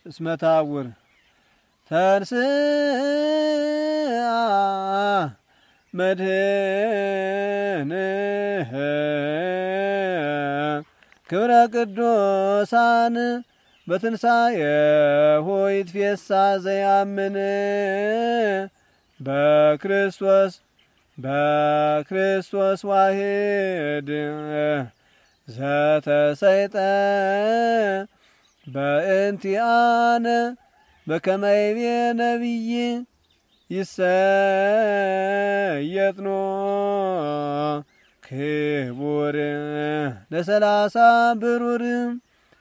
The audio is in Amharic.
እስመ ታውር ተንሥአ መድኅንህ ክብረ ቅዱሳን በትንሣኤሁ ይትፌሳህ ዘያምን በክርስቶስ ዋሂድ ዘተሰይጠ በእንቲአነ በከመ ይቤ ነቢይ ይሰየጥኖ ክቡር ለ30 ብሩር